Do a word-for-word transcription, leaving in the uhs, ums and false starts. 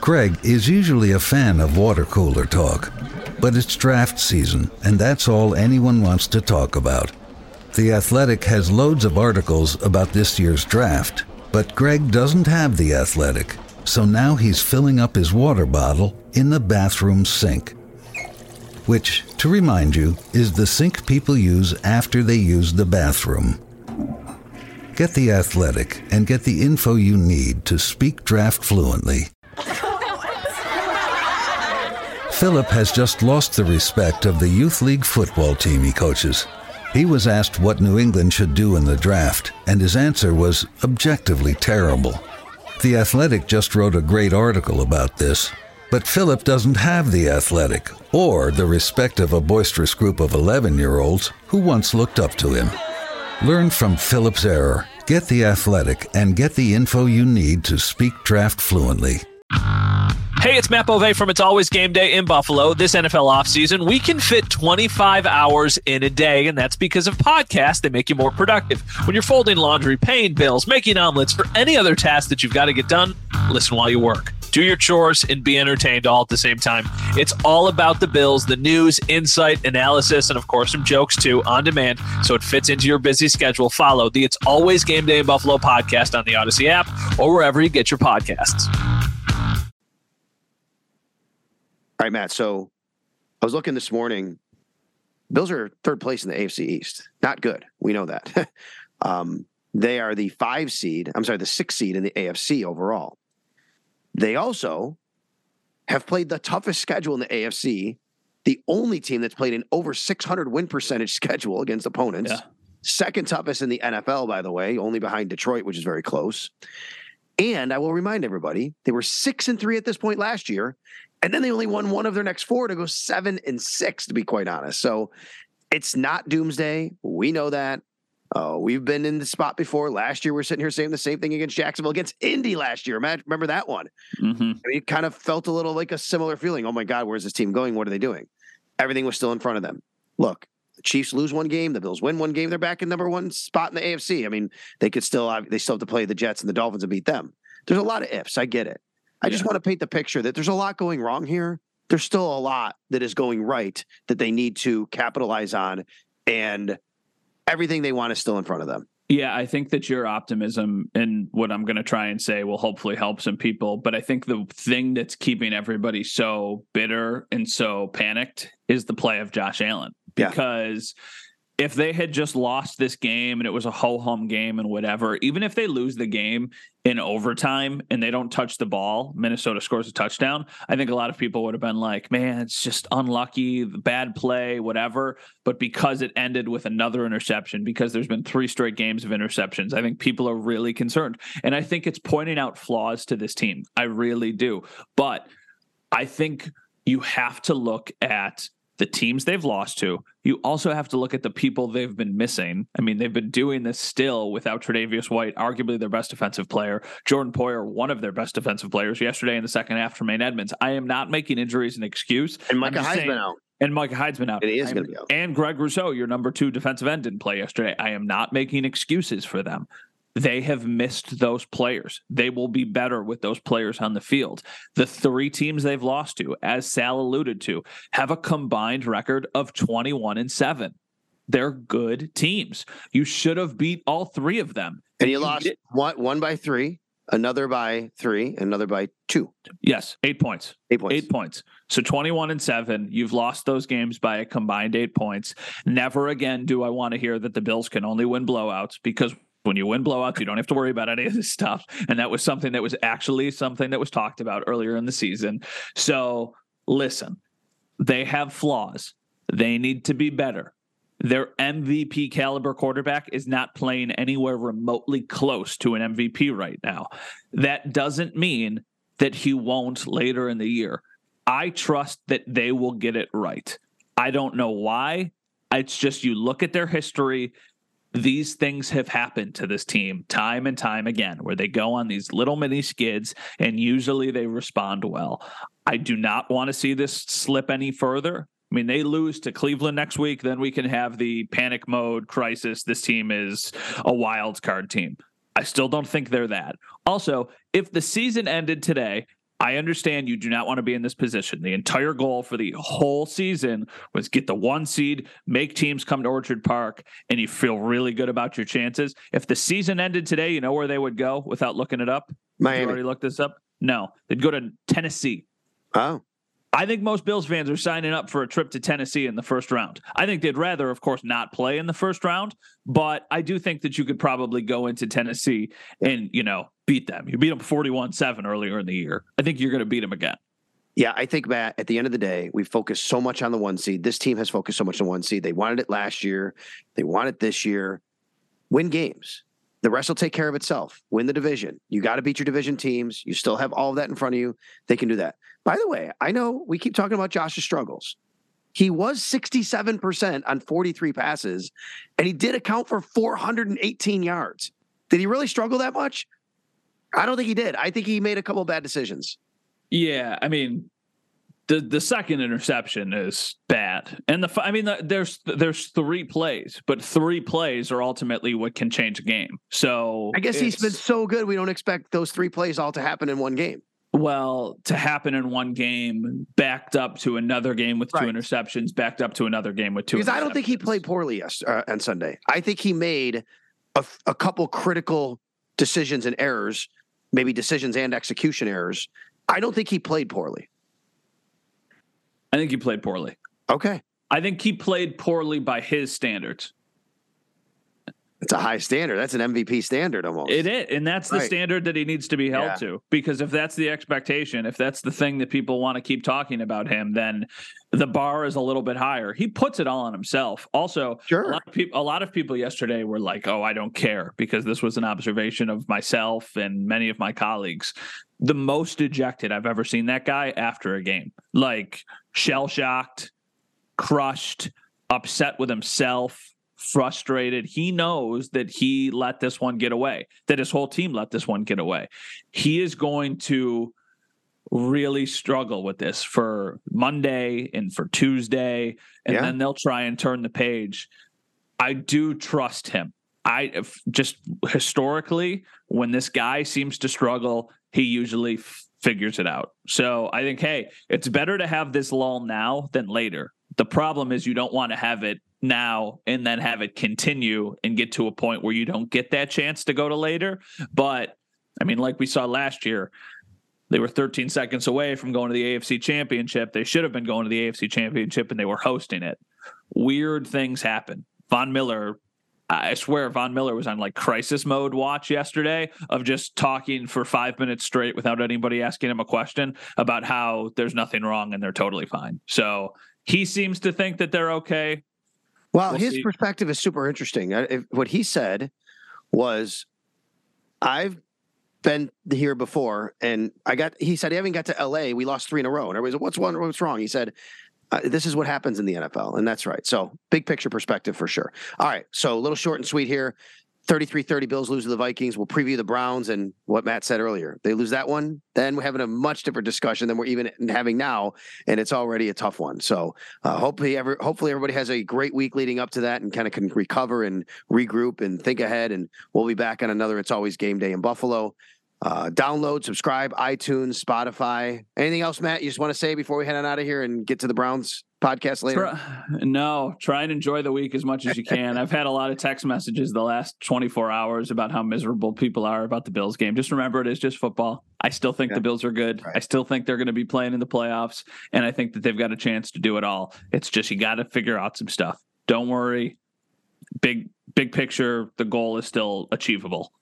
Greg is usually a fan of water cooler talk, but it's draft season, and that's all anyone wants to talk about. The Athletic has loads of articles about this year's draft, but Greg doesn't have The Athletic, so now he's filling up his water bottle in the bathroom sink, which, to remind you, is the sink people use after they use the bathroom. Get The Athletic and get the info you need to speak draft fluently. Philip has just lost the respect of the youth league football team he coaches. He was asked what New England should do in the draft, and his answer was objectively terrible. The Athletic just wrote a great article about this, but Philip doesn't have The Athletic or the respect of a boisterous group of eleven-year-olds who once looked up to him. Learn from Philip's error, get The Athletic, and get the info you need to speak draft fluently. Hey, it's Matt Bove from It's Always Game Day in Buffalo. This N F L offseason, we can fit twenty-five hours in a day, and that's because of podcasts that make you more productive. When you're folding laundry, paying bills, making omelets, or any other task that you've got to get done, listen while you work. Do your chores and be entertained all at the same time. It's all about the Bills, the news, insight, analysis, and of course some jokes too, on demand, so it fits into your busy schedule. Follow the It's Always Game Day in Buffalo podcast on the Odyssey app or wherever you get your podcasts. All right, Matt. So I was looking this morning. Bills are third place in the A F C East. Not good. We know that. um, they are the five seed. I'm sorry, the six seed in the A F C overall. They also have played the toughest schedule in the A F C. The only team that's played an over six hundred win percentage schedule against opponents. Yeah. Second toughest in the N F L, by the way, only behind Detroit, which is very close. And I will remind everybody, they were six and three at this point last year. And then they only won one of their next four to go seven and six, to be quite honest. So it's not doomsday. We know that. Uh, we've been in the spot before. Last year, we we're sitting here saying the same thing against Jacksonville, against Indy last year. Remember that one? Mm-hmm. I mean, it kind of felt a little like a similar feeling. Oh, my God, where's this team going? What are they doing? Everything was still in front of them. Look, the Chiefs lose one game. The Bills win one game. They're back in number one spot in the A F C. I mean, they could still – they still have to play the Jets and the Dolphins and beat them. There's a lot of ifs. I get it. I just yeah. want to paint the picture that there's a lot going wrong here. There's still a lot that is going right that they need to capitalize on, and everything they want is still in front of them. Yeah, I think that your optimism and what I'm going to try and say will hopefully help some people. But I think the thing that's keeping everybody so bitter and so panicked is the play of Josh Allen. Because yeah. if they had just lost this game and it was a ho-hum game and whatever, even if they lose the game in overtime and they don't touch the ball, Minnesota scores a touchdown, I think a lot of people would have been like, man, it's just unlucky, bad play, whatever. But because it ended with another interception, because there's been three straight games of interceptions, I think people are really concerned. And I think it's pointing out flaws to this team. I really do. But I think you have to look at the teams they've lost to. You also have to look at the people they've been missing. I mean, they've been doing this still without Tre'Davious White, arguably their best defensive player. Jordan Poyer, one of their best defensive players yesterday in the second half, Tremaine Edmonds. I am not making injuries an excuse. And Micah Hyde's been out. And Micah Hyde's been out. And he is going to be out. And Greg Rousseau, your number two defensive end, didn't play yesterday. I am not making excuses for them. They have missed those players. They will be better with those players on the field. The three teams they've lost to, as Sal alluded to, have a combined record of twenty-one and seven. They're good teams. You should have beat all three of them. And you, you lost one, one by three, another by three, another by two. Yes, eight points. Eight points. Eight points. So twenty-one and seven. You've lost those games by a combined eight points. Never again do I want to hear that the Bills can only win blowouts, because when you win blowouts, you don't have to worry about any of this stuff. And that was something that was actually something that was talked about earlier in the season. So listen, they have flaws. They need to be better. Their M V P caliber quarterback is not playing anywhere remotely close to an M V P right now. That doesn't mean that he won't later in the year. I trust that they will get it right. I don't know why. It's just, you look at their history. These things have happened to this team time and time again, where they go on these little mini skids and usually they respond well. I do not want to see this slip any further. I mean, they lose to Cleveland next week, then we can have the panic mode crisis. This team is a wild card team. I still don't think they're that. Also, if the season ended today I understand you do not want to be in this position. The entire goal for the whole season was get the one seed, make teams come to Orchard Park, and you feel really good about your chances. If the season ended today, you know where they would go without looking it up? Miami. Did you already looked this up? No. They'd go to Tennessee. Oh. I think most Bills fans are signing up for a trip to Tennessee in the first round. I think they'd rather, of course, not play in the first round, but I do think that you could probably go into Tennessee and, you know, beat them. You beat them forty-one seven earlier in the year. I think you're going to beat them again. Yeah, I think, Matt, at the end of the day, we focus so much on the one seed. This team has focused so much on one seed. They wanted it last year. They want it this year. Win games. The rest will take care of itself. Win the division. You got to beat your division teams. You still have all of that in front of you. They can do that. By the way, I know we keep talking about Josh's struggles. He was sixty-seven percent on forty-three passes, and he did account for four hundred eighteen yards. Did he really struggle that much? I don't think he did. I think he made a couple of bad decisions. Yeah, I mean, the the second interception is bad, and the I mean, the, there's there's three plays, but three plays are ultimately what can change a game. So I guess he's been so good, we don't expect those three plays all to happen in one game. Well, to happen in one game, backed up to another game with two right. interceptions, backed up to another game with two. Because I don't think he played poorly yesterday, uh, on Sunday. I think he made a, a couple critical decisions and errors, maybe decisions and execution errors. I don't think he played poorly. I think he played poorly. Okay. I think he played poorly by his standards. It's a high standard. That's an M V P standard almost. It is. And that's the right. standard that he needs to be held yeah. to. Because if that's the expectation, if that's the thing that people want to keep talking about him, then the bar is a little bit higher. He puts it all on himself. Also, sure. a lot of people, a lot of people yesterday were like, oh, I don't care, because this was an observation of myself and many of my colleagues. The most dejected I've ever seen that guy after a game, like shell-shocked, crushed, upset with himself, frustrated. He knows that he let this one get away, that his whole team let this one get away. He is going to really struggle with this for Monday and for Tuesday, and yeah. then they'll try and turn the page. I do trust him. I just historically, when this guy seems to struggle, he usually f- figures it out. So I think, hey, it's better to have this lull now than later. The problem is you don't want to have it now and then have it continue and get to a point where you don't get that chance to go to later. But I mean, like we saw last year, they were thirteen seconds away from going to the A F C Championship. They should have been going to the A F C Championship, and they were hosting it. Weird things happen. Von Miller, I swear Von Miller was on like crisis mode watch yesterday of just talking for five minutes straight without anybody asking him a question about how there's nothing wrong and they're totally fine. So he seems to think that they're okay. Well, We'll his see. perspective is super interesting. Uh, if, what he said was, I've been here before, and I got, he said, I haven't got to L A. We lost three in a row. And everybody said, what's one, what's wrong? He said, uh, this is what happens in the N F L. And that's right. So big picture perspective for sure. All right. So a little short and sweet here. thirty-three thirty Bills lose to the Vikings. We'll preview the Browns and what Matt said earlier. They lose that one, then we're having a much different discussion than we're even having now, and it's already a tough one. So uh, hopefully, ever, hopefully everybody has a great week leading up to that and kind of can recover and regroup and think ahead. And we'll be back on another It's Always Game Day in Buffalo. Uh, download, subscribe, iTunes, Spotify. Anything else, Matt, you just want to say before we head on out of here and get to the Browns podcast later? Try, no, try and enjoy the week as much as you can. I've had a lot of text messages the last twenty-four hours about how miserable people are about the Bills game. Just remember, it is just football. I still think yeah. the Bills are good. Right. I still think they're going to be playing in the playoffs, and I think that they've got a chance to do it all. It's just you got to figure out some stuff. Don't worry. Big, big picture, the goal is still achievable.